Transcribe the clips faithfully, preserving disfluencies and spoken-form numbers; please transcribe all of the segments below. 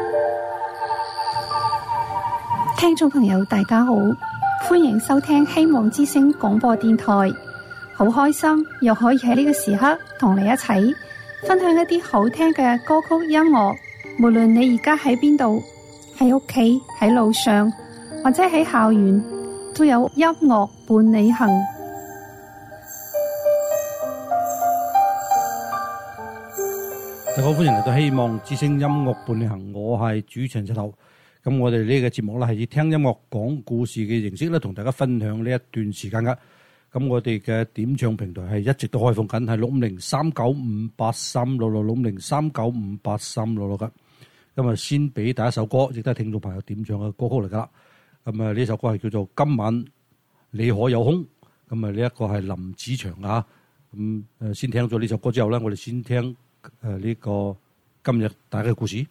聽眾朋友大家好，歡迎收聽希望之聲廣播電台。好開心又可以喺呢個時刻同你一齊分享一啲好聽嘅歌曲音樂。無論你而家喺邊度，喺屋企、喺路上或者喺校園，都有音樂伴你行。 大家好，歡迎嚟到希望之聲音樂伴你行，我係主持人石頭。咁我哋呢個節目咧係以聽音樂講故事嘅形式咧，同大家分享呢一段時間噶。咁我哋嘅點唱平台係一直都開放緊，係六五零三九五八三六六六五零三九五八三六六噶。咁啊，先俾第一首歌，亦都係聽眾朋友點唱嘅歌曲嚟噶啦。咁啊，呢首歌係叫做《今晚你可有空》。咁啊，呢一個係林子祥啊。咁誒，先聽咗呢首歌之後咧，我哋先聽誒呢個今日大家嘅故事。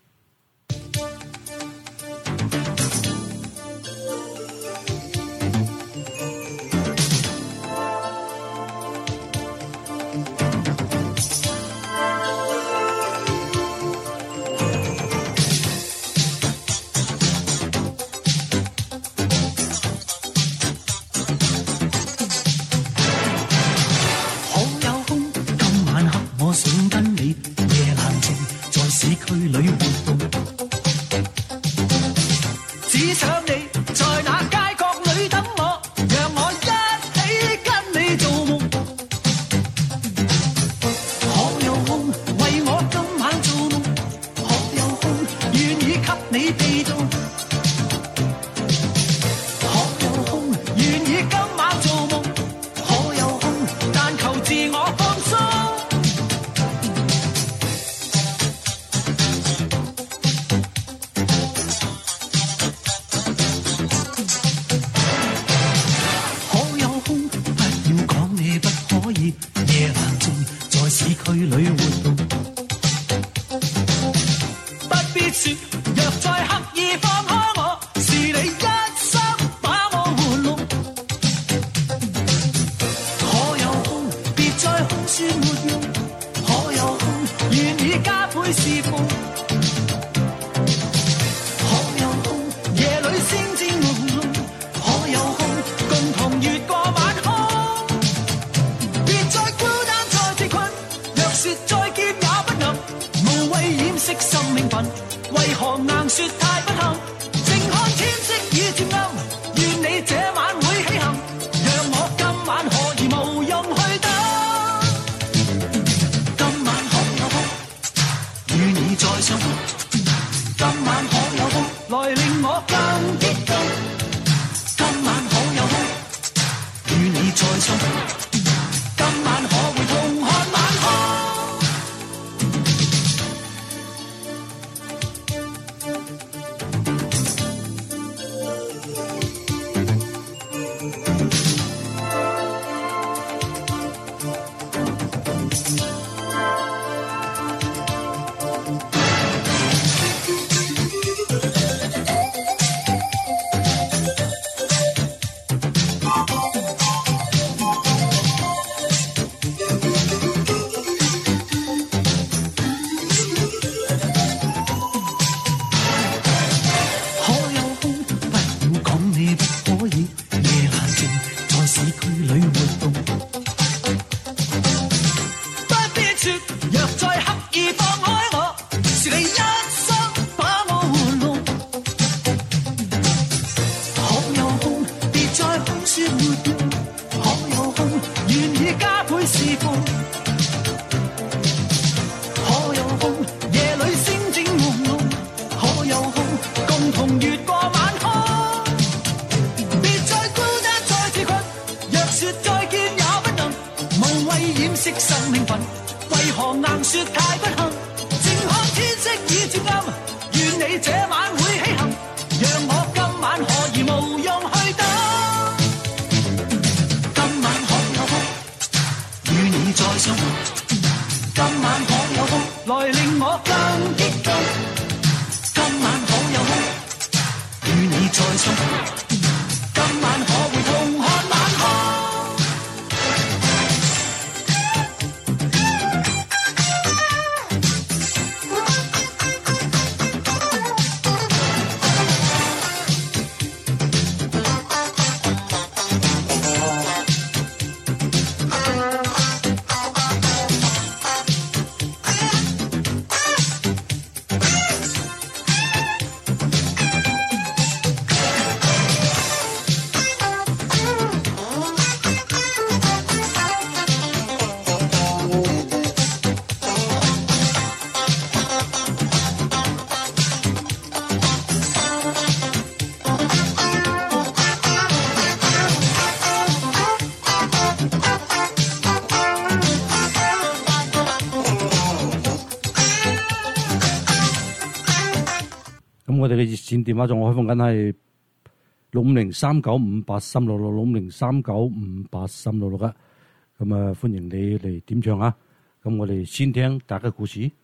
咁我哋嘅熱線電話仲開放緊係六五零三九五八三六六六五零三九五八三六六嘅。咁啊，歡迎你嚟點唱啊！咁我哋先聽大家故事。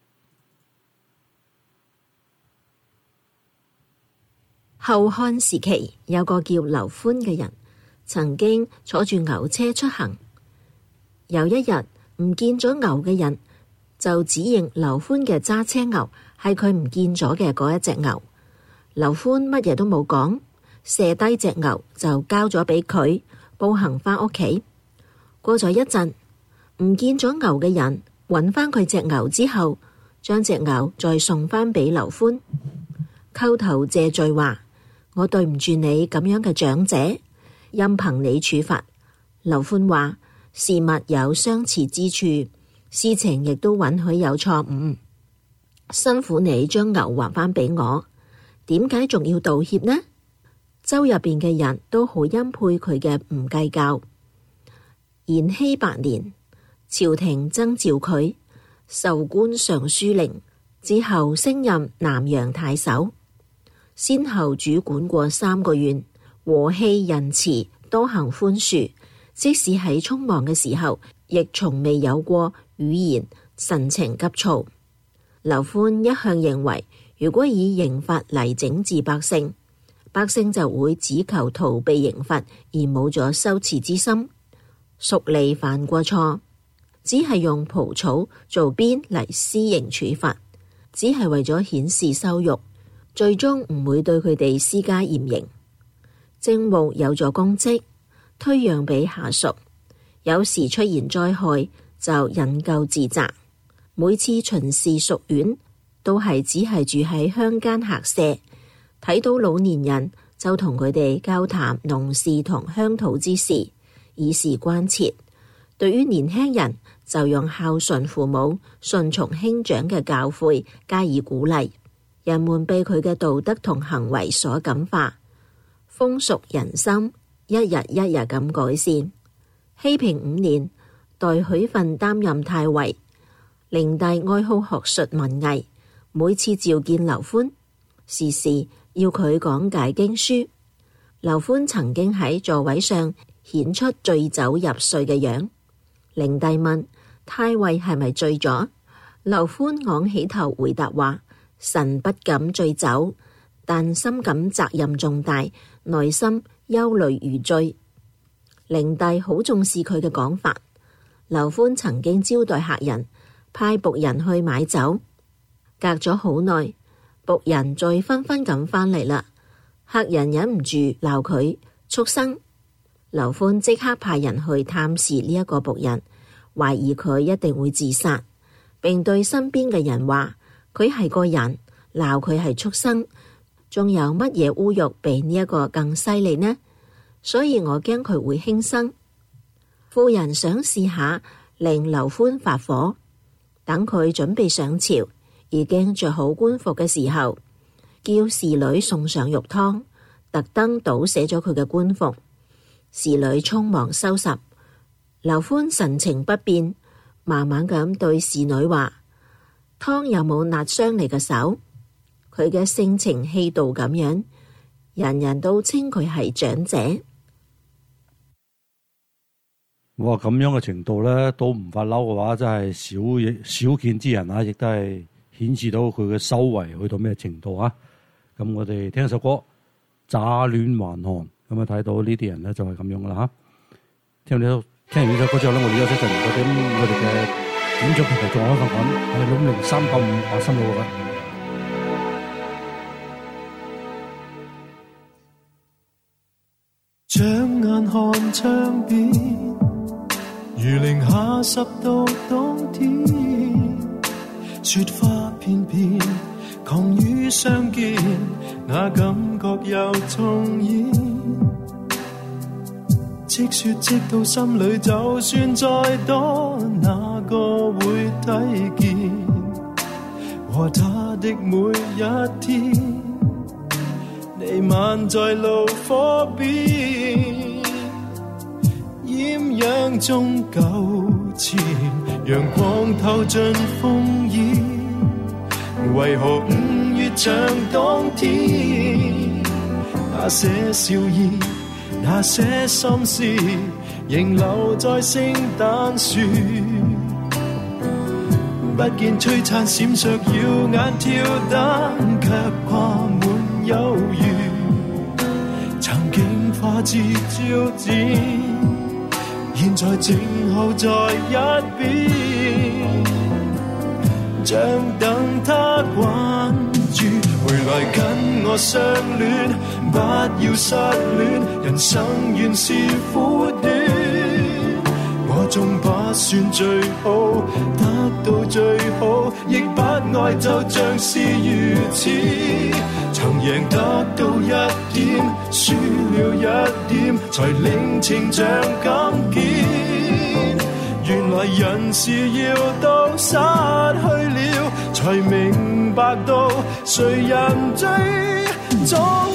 後漢時期有個叫劉歡嘅人，曾經坐住牛車出行。有一日唔見咗牛嘅人，就指認劉歡嘅揸車牛係佢唔見咗嘅嗰一隻牛。劉歡乜嘢都冇講，卸低隻牛就交咗俾佢，步行返屋企。過咗一陣，唔見咗牛嘅人揾返佢隻牛之後，將隻牛再送返俾劉歡，叩頭謝罪話：我對唔住你咁樣嘅長者，任憑你處罰。劉歡話：事物有相似之處，事情亦都允許有錯誤。辛苦你將牛還返俾我，點解仲要道歉呢？州入邊嘅人都好欽佩佢嘅唔計較。延禧八年，朝廷徵召佢，授官尚書令，之後升任南陽太守。先後主管過三個縣，和氣仁慈，多行寬恕，即使喺匆忙嘅時候，亦從未有過語言神情急躁。劉歡一向認為，如果以刑罰嚟整治百姓，百姓就會只求逃避刑罰，而冇咗羞恥之心。屬吏犯過錯，只係用蒲草做鞭嚟施刑處罰，只係為咗顯示羞辱，最終唔會對佢哋施加嚴刑。政務有咗公職，推讓俾下屬，有時出現災害就引咎自責。每次巡視屬縣，都係只係住喺鄉間客舍，睇到老年人就同佢哋交談農事同鄉土之事，以示關切。對於年輕人，就用孝順父母、順從兄長嘅教誨加以鼓勵。人們被佢嘅道德同行為所感化，風俗人心一日一日咁改善。熙平五年，代許訓擔任太尉。靈帝愛好學術文藝，每次召見劉歡，時時要佢講解經書。劉歡曾經喺座位上顯出醉酒入睡嘅樣。靈帝問太尉係咪醉咗？劉歡昂起頭回答話：臣不敢醉酒，但深感責任重大，內心憂慮如醉。靈帝好重視佢嘅講法。劉歡曾經招待客人，派僕人去買酒，隔咗好耐，僕人再紛紛咁返嚟啦。客人忍唔住鬧佢畜生。劉歡即刻派人去探視呢一個僕人，懷疑佢一定會自殺，並對身邊嘅人話佢係個人，鬧佢係畜生，仲有乜嘢侮辱比呢一個更犀利呢？所以我驚佢會輕生。婦人想試下令劉歡發火，等佢準備上朝，已經着好官服嘅時候，叫侍女送上肉湯，特登倒瀉咗佢嘅官服。侍女匆忙收拾。劉歡神情不變，慢慢咁對侍女話：湯有冇辣傷你嘅手？佢嘅性情氣度咁樣，人人都稱佢係長者。 哇，咁樣嘅程度咧，都唔發嬲嘅話，真係少少見之人啊！亦都係顯示到佢嘅修為去到咩程度啊！咁我哋聽一首歌《乍暖還寒》，咁啊睇到呢啲人咧就係咁樣噶啦吓。聽呢首聽完呢首歌之後咧，我哋休息陣，我哋我哋嘅點唱平台仲開放緊，係六零三九五八三六六嘅。 將眼看窗邊，如零下十度冬天，雪花片片，狂雨相見，那感覺又重現。積雪積到心裏，就算再多，哪個會睇見？和他的每一天，彌漫在爐火邊，豔陽中糾纏，陽光透進風衣。為何五月像冬天。那些笑意，那些心思，仍留在聖誕樹。不見璀璨閃爍耀眼跳燈，卻掛滿憂鬱。曾經花枝招展，現在靜候在一邊，像等他關注。回來跟我相戀，不要失戀，人生原是苦短。我縱不算最好，得到最好，亦不愛就像是如此。曾贏得到一點，輸了一點，才領情像今天。原來人是要到失去了，才明白到誰人最重要。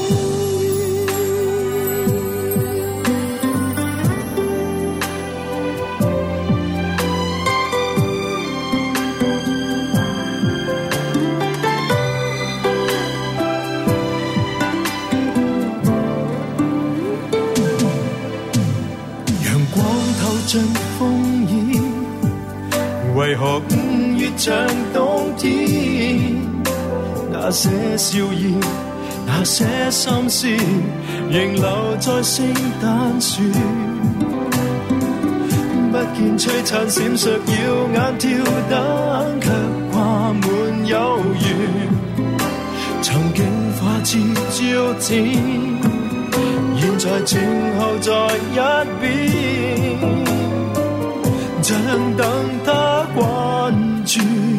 為何五月像冬天？那些笑意，那些心思，仍留在聖誕樹。不見璀璨閃爍耀眼跳燈，卻掛滿憂鬱。曾經花枝招展，現在靜候在一邊，像等他關注。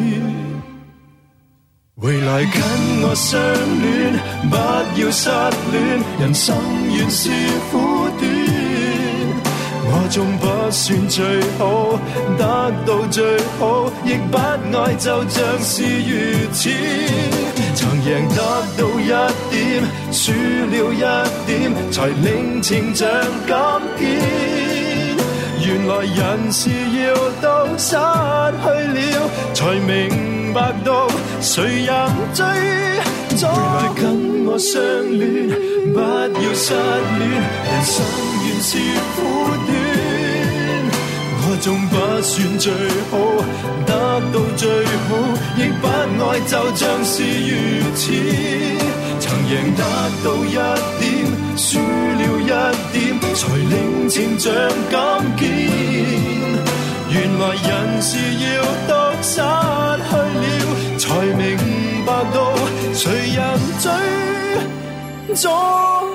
回來跟我相戀，不要失戀，人生原是苦短。我縱不算最好，得到最好，亦不愛就像是如此。曾贏得到一點，輸了一點，才領情像今天。原來人是要到失去了，才明白到誰人最重要。回來跟我相戀，不要失戀，人生原是苦短。我縱不算最好，得到最好，亦不愛就像是如此。曾贏得到一點，輸了一點，才領情像今天。原來人是要到失去了，才明白到誰人最重要。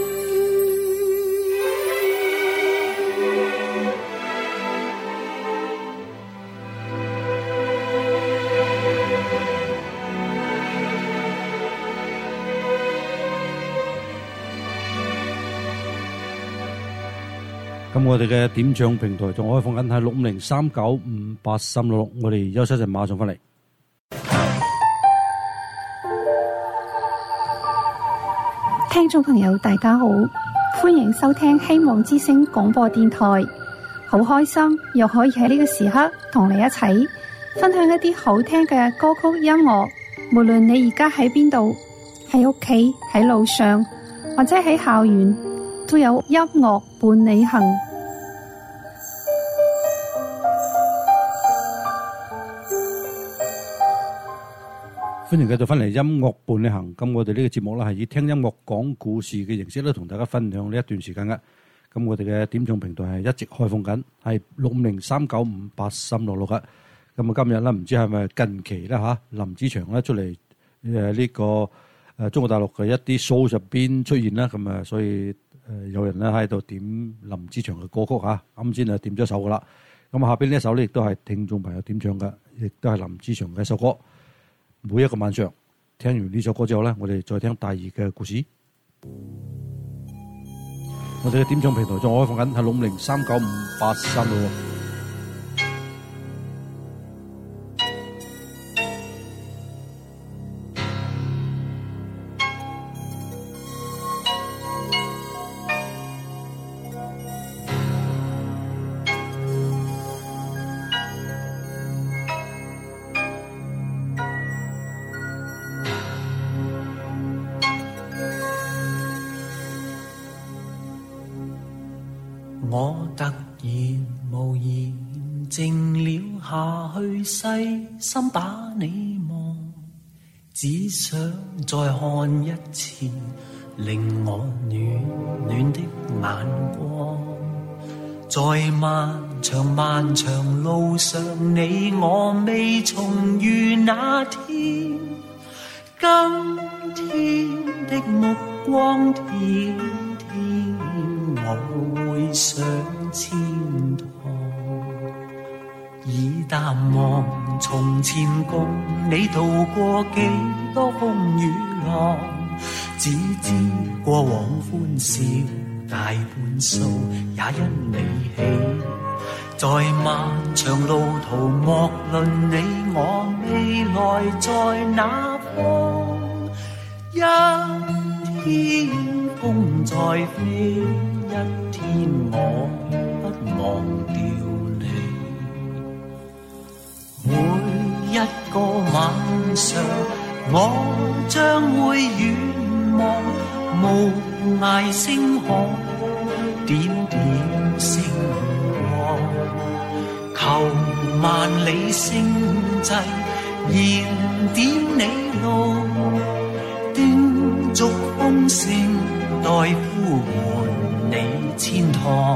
咁我哋嘅點唱平台仲開放緊，係六五零三九五八三六六。我哋休息一陣，馬上翻嚟。 聽眾朋友大家好，歡迎收聽希望之聲廣播電台。好開心又可以喺呢個時刻同你一齊分享一啲好聽嘅歌曲音樂。無論你而家喺邊度，喺屋企、喺路上或者喺校園，都有音樂伴你行。 歡迎繼續翻嚟音樂伴你行。咁我哋呢個節目咧係以聽音樂講故事嘅形式咧，同大家分享呢一段時間嘅。咁我哋嘅點唱平台係一直開放緊，係六五零三九五八三六六嘅。咁啊今日咧唔知係咪近期咧吓，林子祥咧出嚟誒呢個誒中國大陸嘅一啲 show 入邊出現啦。咁啊所以誒有人咧喺度點林子祥嘅歌曲吓，啱先啊點咗首噶啦。咁下邊呢一首咧亦都係聽眾朋友點唱嘅，亦都係林子祥嘅一首歌。每一個晚上聽完呢首歌之後咧，我哋再聽第二嘅故事。我哋嘅點唱平台仲開放緊，係六五零三九五八三六六。 我突然無言靜了下去，細心把你望，只想再看一次令我暖暖的眼光。在漫長漫長路上，你我未重遇那天，今天的目光天天我會想千趟，已淡忘從前共你渡過幾多風雨浪，只知過往歡笑大半數也因你起，在漫長路途莫論你我未來在哪方，一天風再飛，一天我不忘掉你。每一個晚上我將會遠望無涯星海，點點星光，求萬里星際燃點你路，叮囑風聲待呼喚你千趟。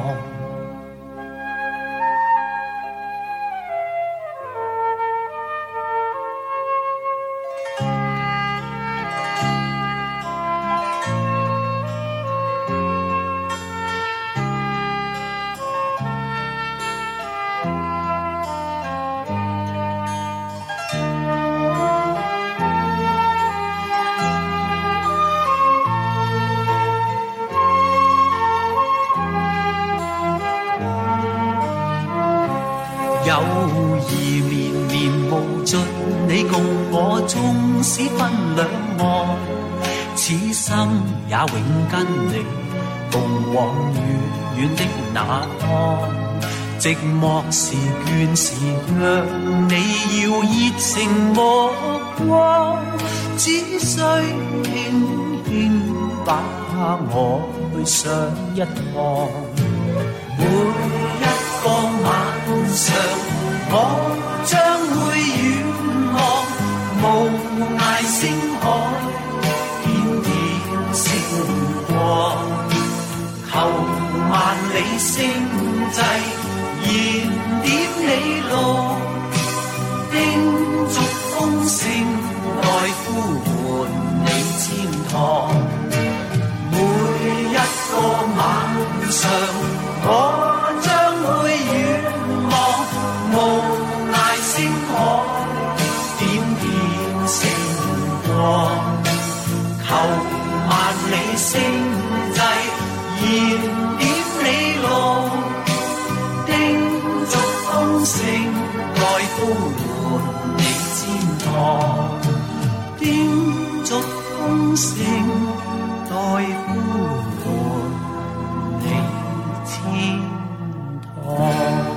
友誼綿綿無盡，你共我縱使分兩岸，此生也永跟你共往遠遠的那方。寂寞時倦時讓你要熱情目光，只需輕輕把我去上一趟。每一個晚上我將會遠望無涯星海，點點星光，求萬里星際燃點你路，叮囑風聲來呼喚你千趟。每一個晚上我將會遠望無涯星海，點點星光，求萬里星際燃點你路，叮囑風聲來呼喚你千趟，叮囑風聲來呼喚你千趟。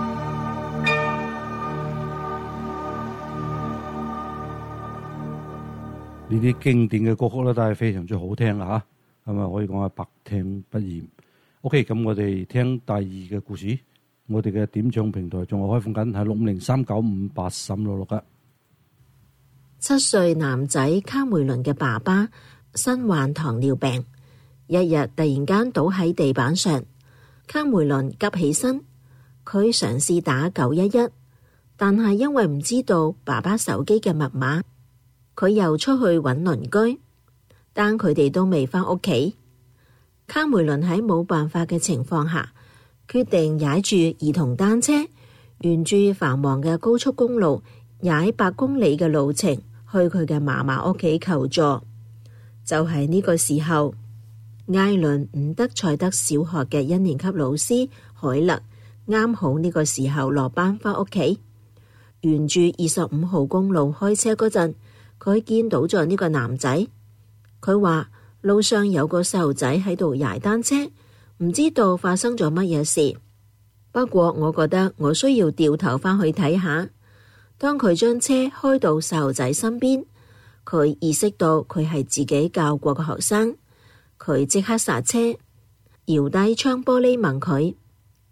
呢啲經典嘅歌曲咧都係非常之好聽啊！嚇，咁啊可以講係百聽不厭。OK，咁我哋聽第二嘅故事，我哋嘅點唱平台仲係開放緊，係六五零三九五八三六六嘅。 七歲男仔卡梅倫嘅爸爸身患糖尿病，一日突然間倒喺地板上，卡梅倫急起身，佢嘗試打九一一，但係因為唔知道爸爸手機嘅密碼，佢又出去揾鄰居，但佢哋都未返屋企。卡梅倫喺冇辦法嘅情況下，決定踩住兒童單車，沿住繁忙嘅高速公路踩八公里嘅路程去佢嘅嫲嫲屋企求助。就係呢個時候，艾倫伍德塞德小學嘅一年級老師海勒啱好呢個時候落班返屋企，沿住二十五號公路開車嗰陣，佢見到咗呢個男仔。佢話路上有個細路仔喺度踩單車，唔知道發生咗乜嘢事。不過我覺得我需要掉頭返去睇下。當佢將車開到細路仔身邊，佢意識到佢係自己教過嘅學生，佢即刻剎車，搖低窗玻璃問佢：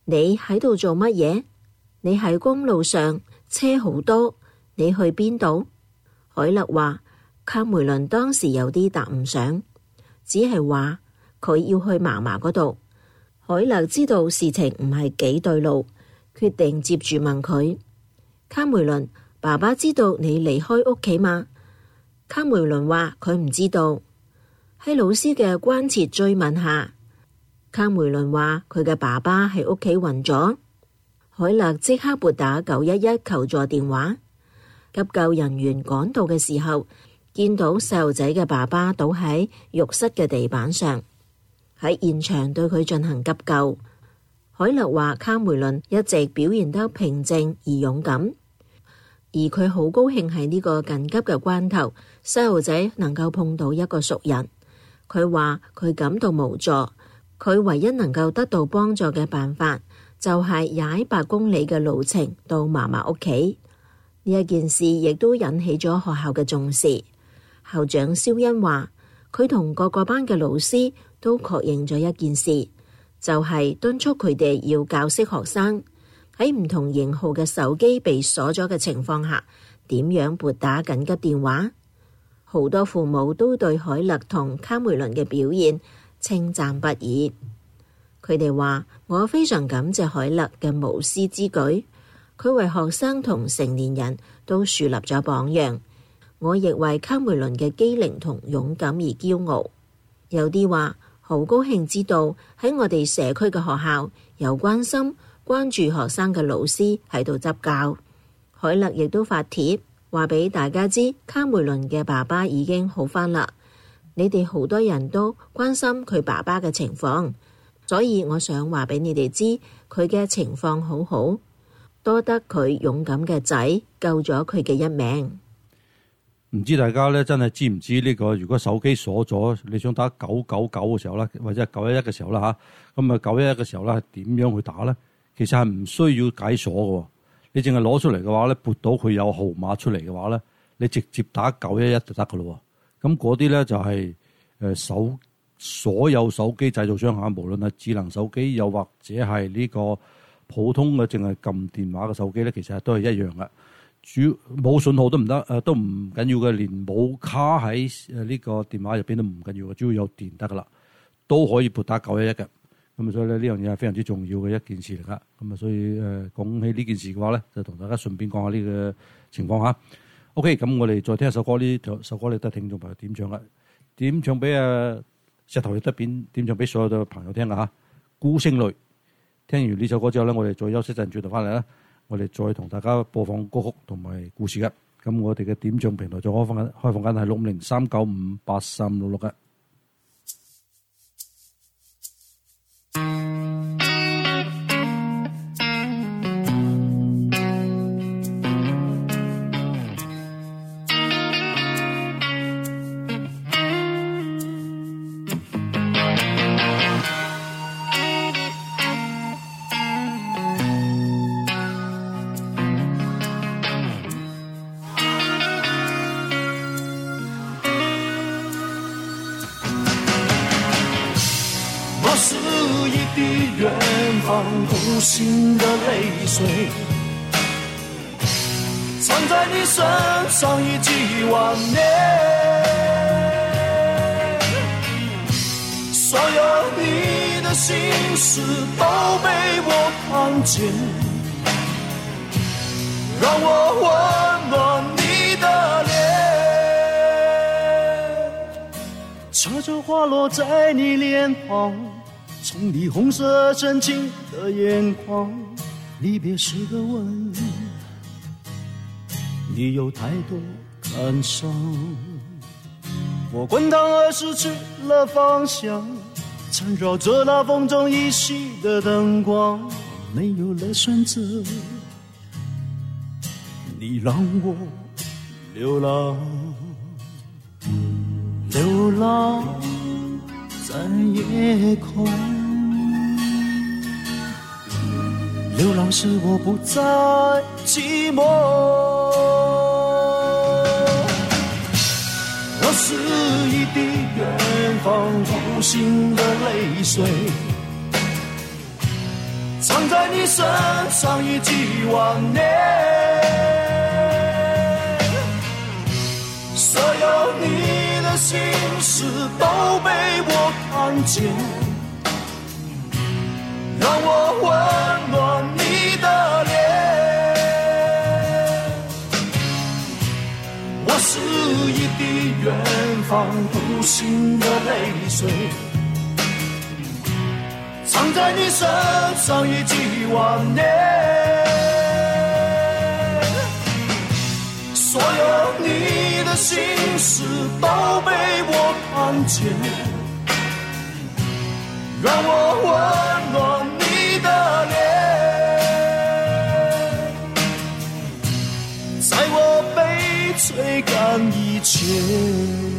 你喺度做乜嘢？你喺公路上，車好多，你去邊度？凱勒話卡梅倫當時有啲答唔上，只係話佢要去嫲嫲嗰度。凱勒知道事情唔係幾對路，決定接住問佢：卡梅倫，爸爸知道你離開屋企嗎？卡梅倫話佢唔知道。喺老師嘅關切追問下，卡梅倫話佢嘅爸爸喺屋企暈咗。凱勒即刻撥打九一一求助電話。急救人員趕到嘅時候，見到細路仔嘅爸爸倒喺浴室嘅地板上，喺現場對佢進行急救。凱勒話卡梅倫一直表現得平靜而勇敢，而佢好高興喺呢個緊急嘅關頭，細路仔能夠碰到一個熟人。佢話佢感到無助，佢唯一能夠得到幫助嘅辦法就係踩八公里嘅路程到嫲嫲屋企。呢一件事亦都引起咗學校嘅重視。校長肖恩話佢同各個班嘅老師都確認咗一件事，就係敦促佢哋要教識學生喺唔同型號嘅手機被鎖咗嘅情況下，點樣撥打緊急電話。好多父母都對凱勒同卡梅倫嘅表現稱讚不已。佢哋話我非常感謝凱勒嘅無私之舉，佢為學生同成年人都樹立咗榜樣。我亦為卡梅倫嘅機靈同勇敢而驕傲。有啲話好高興知道喺我哋社區嘅學校有關心關注學生嘅老師喺度執教。凱勒亦都發帖話俾大家知，卡梅倫嘅爸爸已經好返啦。你哋好多人都關心佢爸爸嘅情況，所以我想話俾你哋知，佢嘅情況好好，多得佢勇敢嘅仔救咗佢嘅一命。 唔知大家咧真係知唔知呢個？如果手機鎖咗，你想打九九九嘅時候啦，或者係九一一嘅時候啦吓，咁啊九一一嘅時候咧係點樣去打咧？其實係唔需要解鎖嘅，你淨係攞出嚟嘅話咧，撥到佢有號碼出嚟嘅話咧，你直接打九一一就得噶咯。咁嗰啲咧就係誒手所有手機製造商下，無論係智能手機又或者係呢個普通嘅淨係撳電話嘅手機咧，其實都係一樣嘅。主冇信號都唔得，誒都唔緊要嘅，連冇卡喺誒呢個電話入邊都唔緊要嘅，只要有電得噶啦，都可以撥打九一一嘅。咁啊，所以咧呢樣嘢係非常之重要嘅一件事嚟噶。咁啊，所以誒講起呢件事嘅話咧，就同大家順便講下呢個情況嚇。OK，咁我哋再聽一首歌，呢首歌你都係聽眾朋友點唱啦，點唱俾啊石頭亦都點點唱俾所有嘅朋友聽噶嚇。孤星淚，聽完呢首歌之後咧，我哋再休息陣，轉頭翻嚟啦。我哋再同大家播放歌曲同埋故事嘅，咁我哋嘅點唱平台再開放緊，開放緊係六五零三九五八三六六嘅。 无心的泪水藏在你身上已几万年，所有你的心事都被我看见，让我温暖你的脸，悄悄滑落在你脸庞，从你红色深情的眼眶，离别时的吻，你有太多感伤。我滚烫而失去了方向，缠绕着那风中依稀的灯光，没有了选择，你让我流浪，流浪在夜空。流浪使我不再寂寞，我是一滴远方无心的泪水，藏藏在你身上已几万年，所有你的心事都被我看见，让我温暖你的脸。我是一滴远方无形的泪水，藏在你身上已几万年，所有你的心事都被我看见，让我温暖你的脸，在我被吹干以前。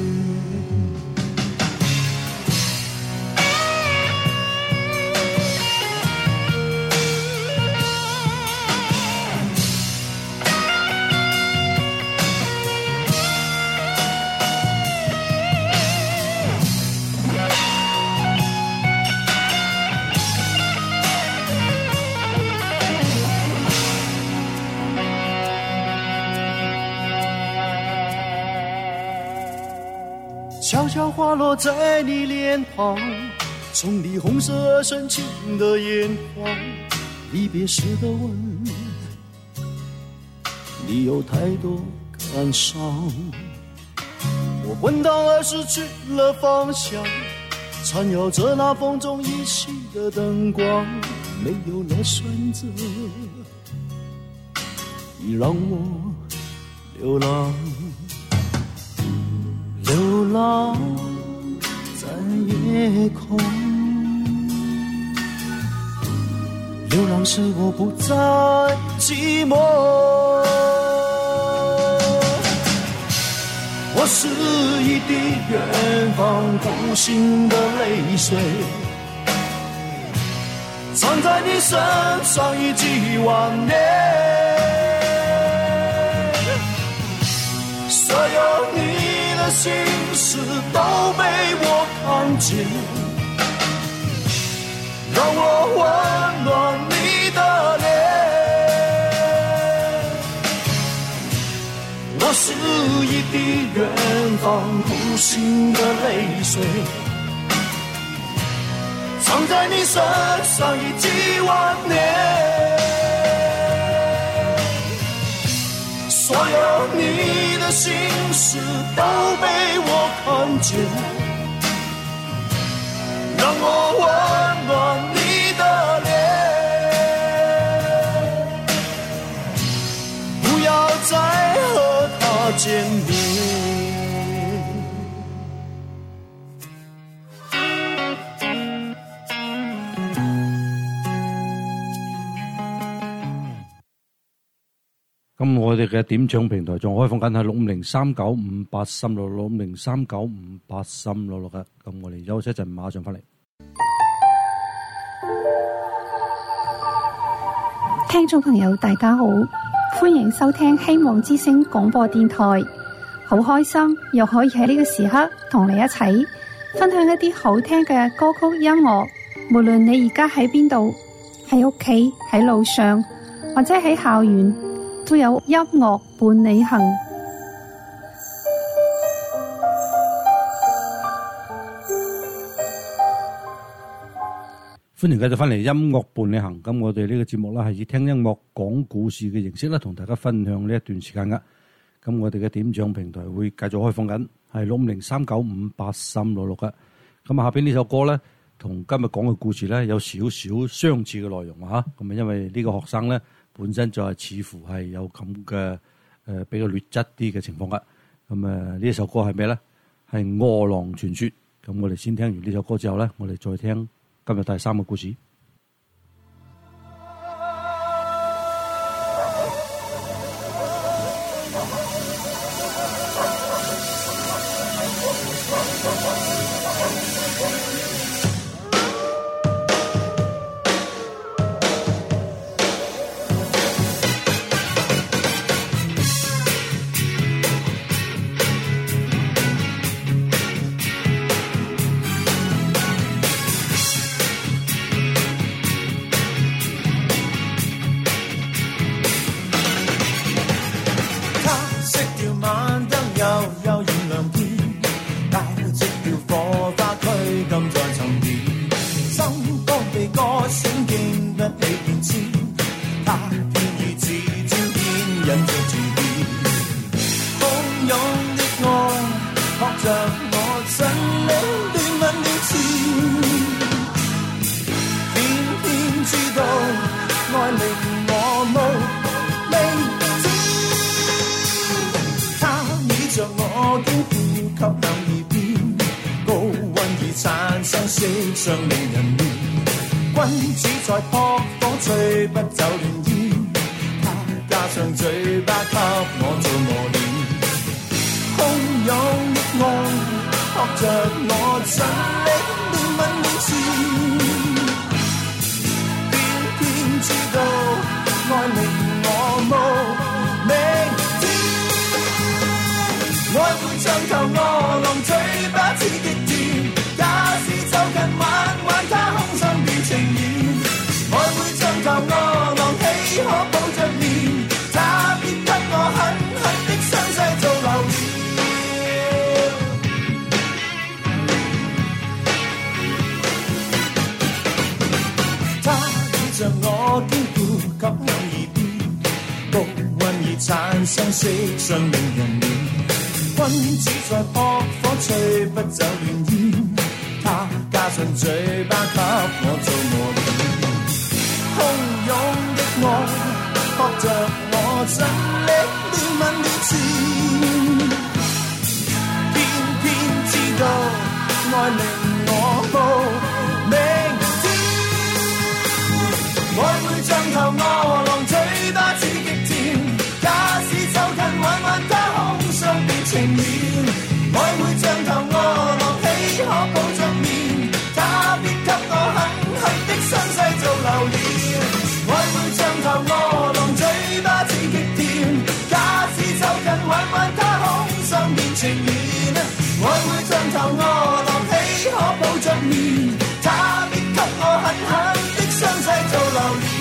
悄悄滑落在你脸庞，从你红色而深情的眼眶，离别时的吻，你有太多感伤。我昏倒而失去了方向，缠绕着那风中依稀的灯光，没有了选择，你让我流浪。流浪在夜空，流浪使我不再寂寞。我是一滴远方无形的泪水，藏在你身上已几万年，所有你心事都被我看见，让我温暖你的脸。我是一滴远方无形的泪水，藏在你身上已几万年，所有你的心事都被我看见，让我温暖你的脸，不要再和他见面。 咁我哋嘅點唱平台仲開放緊係六五零三九五八三六六，六五零三九五八三六六嘅。咁我哋休息一陣，馬上翻嚟。 聽眾朋友大家好，歡迎收聽希望之聲廣播電台。好開心又可以喺呢個時刻同你一齊分享一啲好聽嘅歌曲音樂。無論你而家喺邊度，喺屋企、喺路上或者喺校園，都有音樂伴你行。 歡迎繼續翻嚟音樂伴你行。咁我哋呢個節目咧係以聽音樂講故事嘅形式咧，同大家分享呢一段時間噶。咁我哋嘅點唱平台會繼續開放緊，係六五零三九五八三六六噶。咁下邊呢首歌咧，同今日講嘅故事咧有少少相似嘅內容啊。咁啊，因為呢個學生咧本身就係似乎係有咁嘅誒比較劣質啲嘅情況噶。咁誒呢一首歌係咩咧？係餓狼傳說。咁我哋先聽完呢首歌之後咧，我哋再聽今日第三個故事。 產生色相令人亂。君子在撲火吹不走亂煙，他加上嘴巴給我做磨練。洶湧的愛撲着我盡力憐憫面前，偏偏知道愛令我無明天。愛會像頭餓狼，嘴巴似極甜，假使走近玩玩他空心變情意。愛會像頭餓狼，豈可抱着面，他必給我狠狠的傷勢做留念。他倚着我肩負給我耳邊，毒韻已產生色相令人亂。君子在撲火吹不走亂煙，他加上嘴巴給我做磨練。洶湧的愛撲着我盡力憐憫面前，偏偏知道愛令我無明天。愛會像頭餓狼，嘴巴似極甜，假使走近玩玩他空想變情面。愛會像頭餓狼，豈可抱着面，他必給我狠狠的傷勢做留念。愛會像頭餓狼，嘴巴似極甜，假使走近玩玩他空想變情面。愛會像頭餓狼，豈可抱着面，他必給我狠狠的傷勢做留念。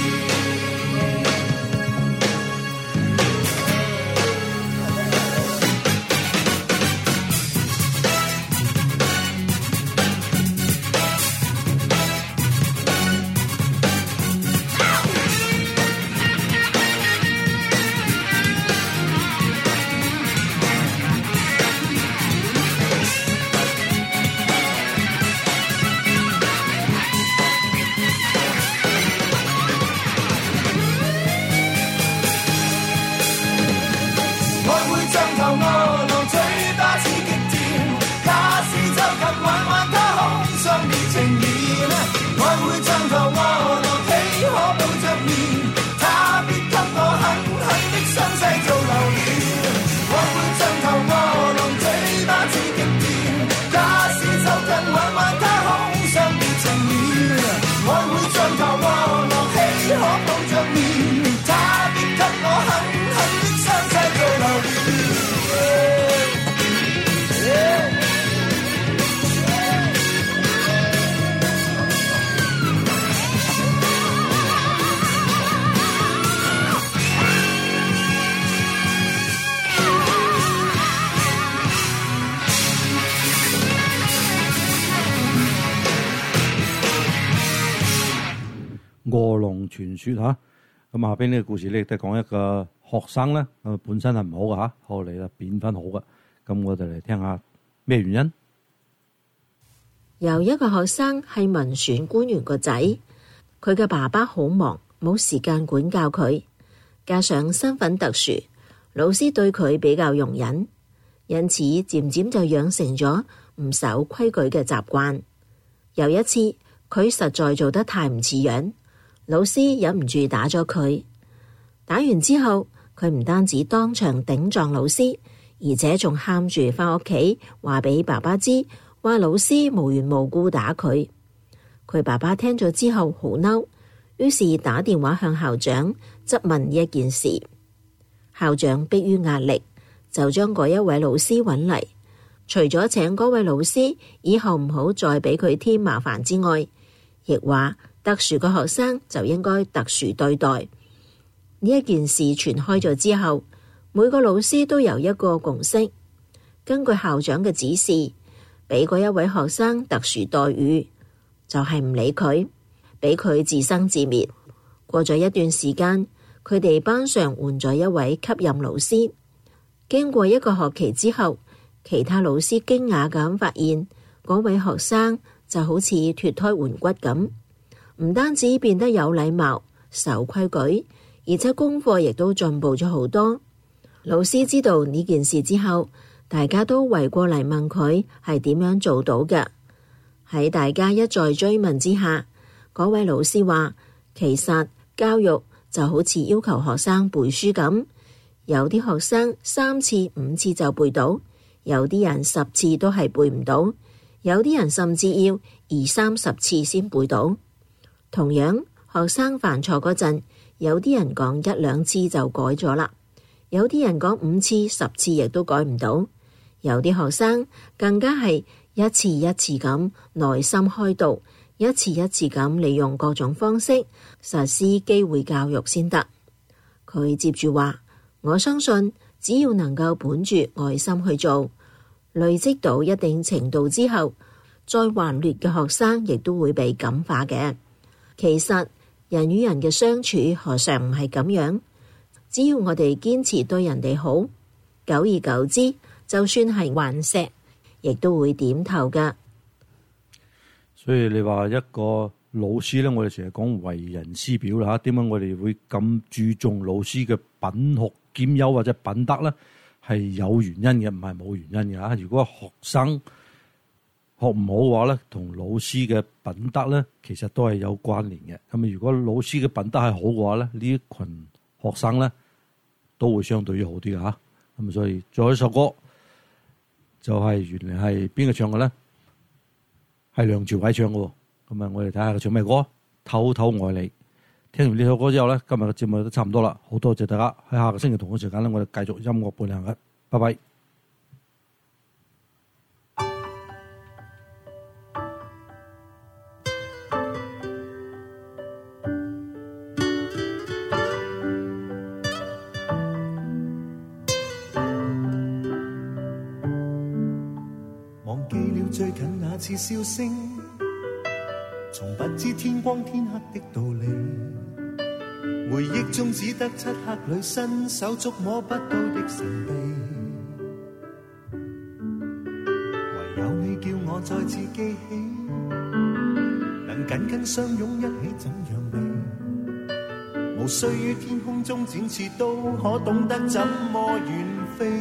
餓狼傳說嚇，咁下邊呢個故事咧亦都講一個學生咧，咁本身係唔好嘅嚇，後嚟啦變翻好嘅。咁我哋嚟聽下咩原因。 有一個學生係民選官員個仔，佢嘅爸爸好忙，冇時間管教佢，加上身份特殊，老師對佢比較容忍，因此漸漸就養成咗唔守規矩嘅習慣。有一次，佢實在做得太唔似樣，老師忍唔住打咗佢。打完之後，佢唔單止當場頂撞老師，而且仲喊住返屋企話俾爸爸知，話老師無緣無故打佢。佢爸爸聽咗之後好嬲，於是打電話向校長質問呢一件事。校長迫於壓力，就將嗰一位老師揾嚟，除咗請嗰位老師以後唔好再俾佢添麻煩之外，亦話特殊嘅學生就應該特殊對待。呢一件事傳開咗之後，每個老師都有一個共識，根據校長嘅指示，俾嗰一位學生特殊待遇，就係唔理佢，俾佢自生自滅。過咗一段時間，佢哋班上換咗一位級任老師。經過一個學期之後，其他老師驚訝咁發現，嗰位學生就好似脫胎換骨咁，唔單止變得有禮貌、守規矩，而且功課亦都進步咗好多。老師知道呢件事之後，大家都圍過嚟問佢係點樣做到嘅。 喺大家一再追問之下，嗰位老師話，其實教育就好似要求學生背書咁，有啲學生三次五次就背到，有啲人十次都係背唔到，有啲人甚至要二三十次先背到。同樣，學生犯錯嗰陣，有啲人講一兩次就改咗啦，有啲人講五次十次亦都改唔到，有啲學生更加係一次一次咁耐心開讀，一次一次咁利用各種方式實施機會教育先得。佢接住話，我相信只要能夠本住愛心去做，累積到一定程度之後，再頑劣嘅學生亦都會被感化嘅。其實人與人嘅相處何嘗唔係咁樣？只要我哋堅持對人哋好，久而久之，就算係頑石，亦都會點頭噶。 所以你話一個老師咧，我哋成日講為人師表啦，點解我哋會咁注重老師嘅品學兼優或者品德咧？係有原因嘅，唔係冇原因嘅吓。如果學生學唔好嘅話咧，同老師嘅品德咧，其實都係有關聯嘅。咁啊，如果老師嘅品德係好嘅話咧，呢一群學生咧都會相對於好啲嘅吓。咁所以最後一首歌就係原來係邊個唱嘅咧？係梁朝偉唱嘅。咁啊，我哋睇下佢唱咩歌？偷偷愛你。聽完呢首歌之後咧，今日嘅節目都差唔多啦。好多謝大家，喺下個星期同一時間咧，我哋繼續音樂伴行嘅。拜拜。 忘記了最近那次笑聲，從不知天光天黑的道理，回憶中只得漆黑裏伸手觸摸不到的神秘，唯有你叫我再次記起，能緊緊相擁一起怎樣美，無需於天空中展翅都可懂得怎麼遠飛，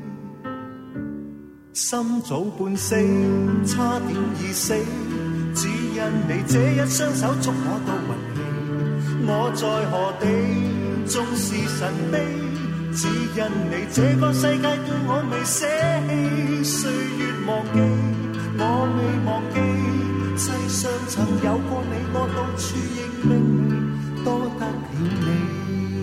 心早半死，差點已死，只因你這一雙手觸摸到運氣，我在何地，縱是神秘，只因你這個世界對我未捨棄，歲月忘記，我未忘記，世上曾有過你，我到處認命你，多得了你。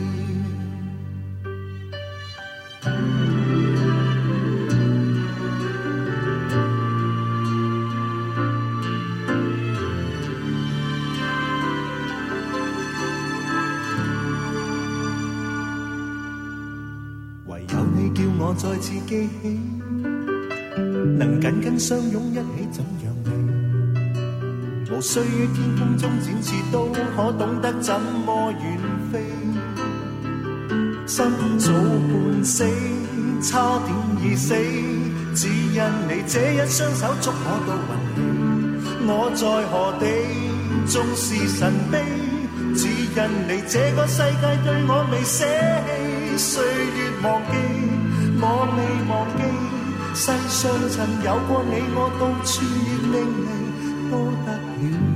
我再次記起，能緊緊相擁一起怎樣美，無需於天空中展翅都可懂得怎麼遠飛，心早半死，差點已死，只因你這一雙手觸摸到運氣，我在何地，縱是神秘，只因你這個世界對我未捨棄，歲月忘記，我未忘記，世上曾有過你，我到處認命你，多得了。